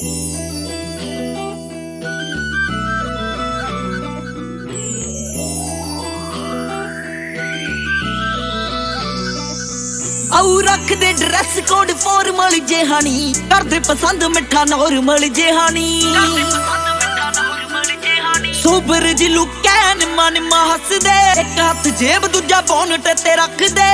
ਆਉ ਰੱਖਦੇ dress code formal ਜੇ ਹਾਨੀ, ਕਰਦੇ ਪਸੰਦ ਮਿੱਠਾ ਨੋਰਮਲ ਜੇ ਹਾਨੀ। ਸੋਬਰ ਜੀ ਲੁਕੈਨ ਮਨ ਹੱਸਦੇ, ਇੱਕ ਹੱਥ ਜੇਬ ਦੂਜਾ ਬੋਨਟ ਤੇ ਰੱਖਦੇ।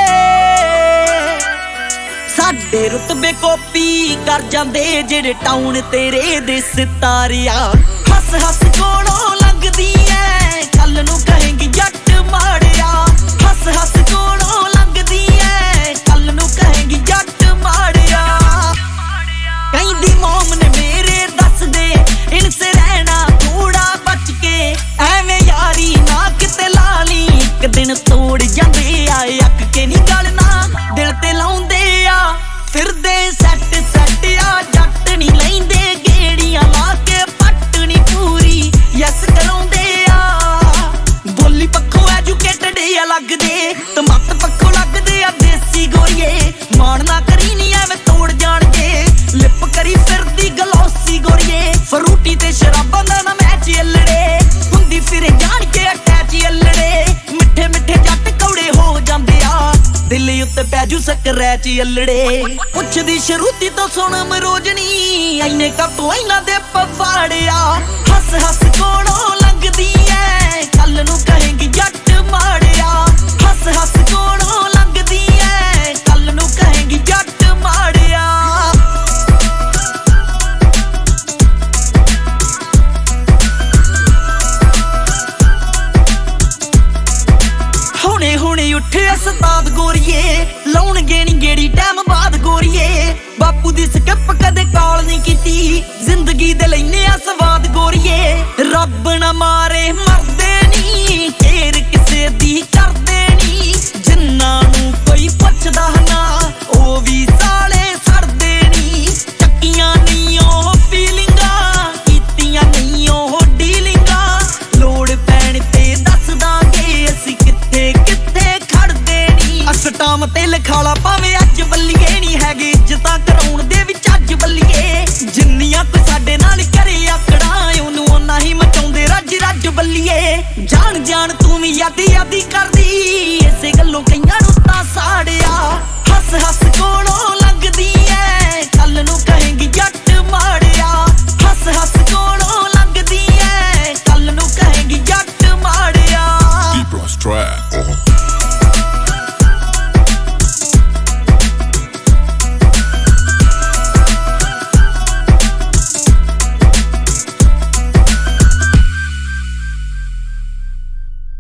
ਸਾਡੇ ਰੁਤਬੇ ਕਾਪੀ ਕਰ ਜਾਂਦੇ ਜਿਹੜੇ ਟਾਊਨ ਤੇਰੇ ਦੇ ਸਿਤਾਰਿਆ। ਹੱਸ ਹੱਸ ਕੋਲੋਂ ਲੰਘਦੀ ਐ, ਕੱਲ ਨੂੰ ਕਹੇਂਗੀ ਜੱਟ ਮਾੜਿਆ। ਹੱਸ ਹੱਸ ਕੋਲੋਂ ਲੰਘਦੀ ਐ, ਕੱਲ ਨੂੰ ਕਹੇਂਗੀ ਜੱਟ ਮਾੜਿਆ। ਕਹਿੰਦੀ ਮੋਮ ਨੇ ਮੇਰੇ ਦੱਸਦੇ ਇਨਸੇ ਰਹਿਣਾ ਥੋੜਾ ਬਚ ਕੇ, ਐਵੇਂ ਯਾਰੀ ਨਾ ਕਿਤੇ ਲਾ ਲਈ, ਇੱਕ ਦਿਨ ਤੋੜ ਜਾਂਦੇ ਆ। ਅੱਕ ਕੇ ਨੀ ਗੱਲ ਨਾ ਦਿਲ ਤੇ ਲਾਉਂਦੇ ਆ, ਫਿਰਦੇ ਸੈੱਟ ਸੈੱਟ ਆ। ਜੱਟ ਨੀ ਲੈਂਦੇ ਗੇੜੀਆਂ ਲਾ ਕੇ, ਪੱਟ ਨੀ ਪੂਰੀ ਯੈਸ ਕਰਾਉਂਦੇ ਆ। ਬੋਲੀ ਪੱਖੋਂ ਐਜੂਕੇਟਡ ਆ ਲੱਗਦੇ, ਤੇ ਮੱਤ ਪੱਖੋਂ ਲੱਗਦੇ ਆ ਦੇਸੀ ਗੋਰੀਏ। ਮਾਣ ਨਾ ਕਰੀ ਨੀ ਐਵੇਂ ਤੋੜ ਜਾਣਗੇ, ਲਿਪ ਕਰੀ ਫਿਰਦੀ ਗਲੋਸੀ ਗੋਰੀਏ। ਫਰੂਟੀ ਤੇ ਸ਼ਰਾਬਾਂ ਦਾ ਨਾ ਮੈਚ ਅਲੜੇ, ਹੁੰਦੀ ਫਿਰੇ ਜਾਣ ਕੇ ਅਟੈਚ ਅਲੜੇ। ਮਿੱਠੇ ਮਿੱਠੇ ਜੱਟ ਕੌੜੇ ਹੋ ਜਾਂਦੇ ਆ, ਦਿਲ ਉੱਤੇ ਪੈਜੂ ਸਕਰੈਚ ਅਲੜੇ। ਪੁੱਛਦੀ ਸ਼ਰੂਤੀ ਤੋਂ ਸੁਣ ਮਰੋਜਣੀ, ਐਨੇ ਕਾਤੋਂ ਇਹਨਾਂ ਦੇ ਪਵਾੜਿਆ। ਹੱਸ ਹੱਸ ਕੋਲੋਂ ਲੰਘਦੀ ਐ, ਕੱਲ ਨੂੰ ਕਹੇਂਗੀ ਜੱਟ ਮਾੜਿਆ। ਹੱਸ ਹੱਸ ਕੋਲੋਂ ਲੰਘਦੀ ਐ, ਕੱਲ ਨੂੰ ਕਹੇਂਗੀ ਜੱਟ ਮਾੜਿਆ। ਹੁਣੇ ਹੁਣੇ ਉੱਠੇ ਉਸਤਾਦ ਗੋਰੀਏ, ਲਾਉਣਗੇ ਨੀ ਗੇੜੀ ਟਾਈਮ ਬਾਅਦ ਗੋਰੀਏ। ਬਾਪੂ ਦੀ ਸਕਿਪ ਕਦੇ ਕਾਲ ਨਹੀਂ ਕੀਤੀ, ਜ਼ਿੰਦਗੀ ਦੇ ਲੈਨੇ ਆ ਸਵਾਦ ਗੋਰੀਏ। ਰੱਬ ਨਾ ਮਾਰੇ ਮਰਦ